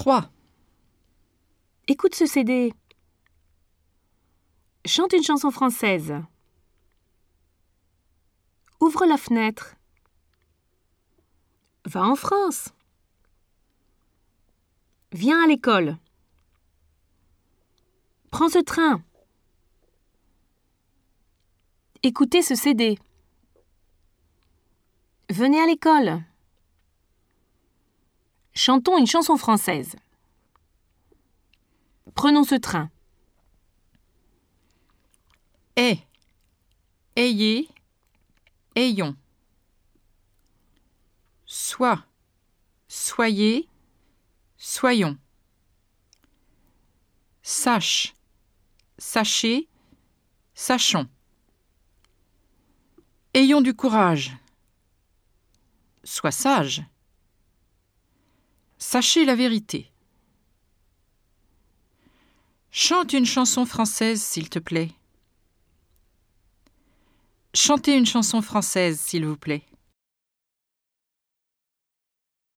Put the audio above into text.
3. Écoute ce CD. Chante une chanson française. Ouvre la fenêtre. Va en France. Viens à l'école. Prends ce train. Écoutez ce CD. Venez à l'école. Chantons une chanson française. Prenons ce train. Aie, ayez, ayons. Sois, soyez, soyons. Sache, sachez, sachons. Ayons du courage. Sois sage. Sachez la vérité. Chante une chanson française, s'il te plaît. Chantez une chanson française, s'il vous plaît.